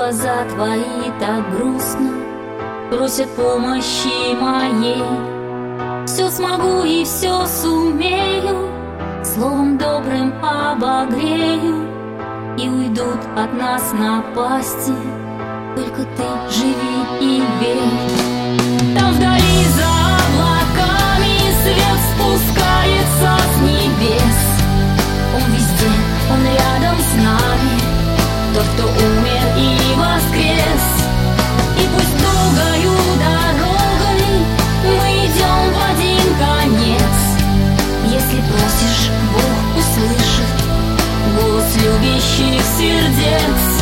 глаза твои так грустно просят помощи моей. Все смогу и все сумею, словом добрым обогрею, и уйдут от нас напасти. Только ты живи и верь. Там вдали за облаками свет спускается с небес. Он везде, он рядом с нами, тот, кто умер и воскрес. И пусть долгою дорогой мы идем в один конец. Если просишь, Бог услышит голос любящих сердец.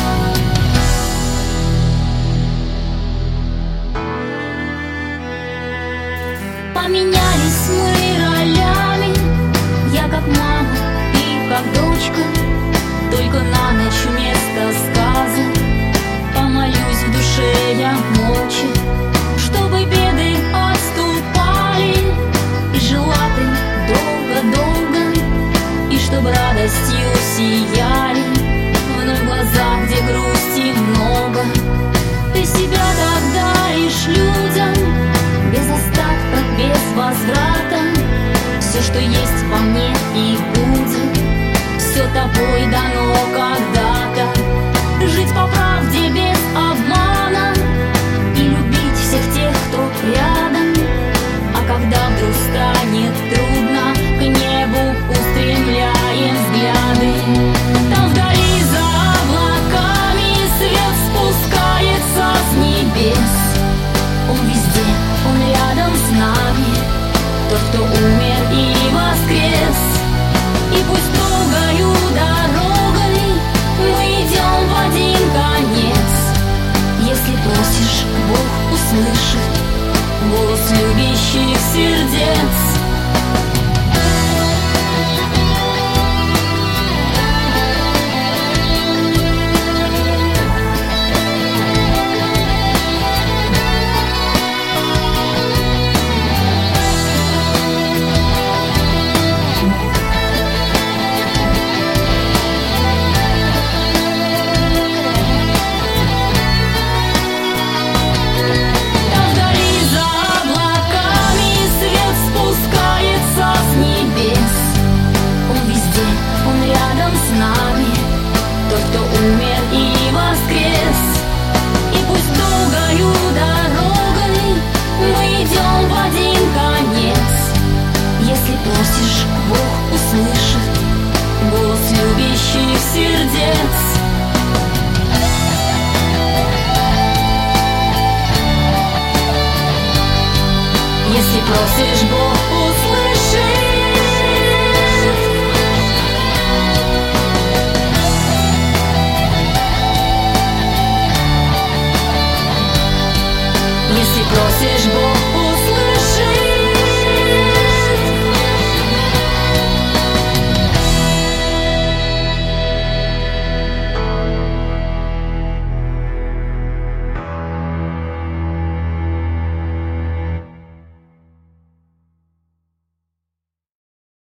Поменялись мы ролями, я как мама, ты как дочка. Только на ночь вместо сказок помолюсь в душе я молча, чтобы беды отступали, и жила ты долго-долго, и чтоб радостью сияли вновь глаза, где грусти много. Ты себя так даришь людям, без остатка, без возврата. Все, что есть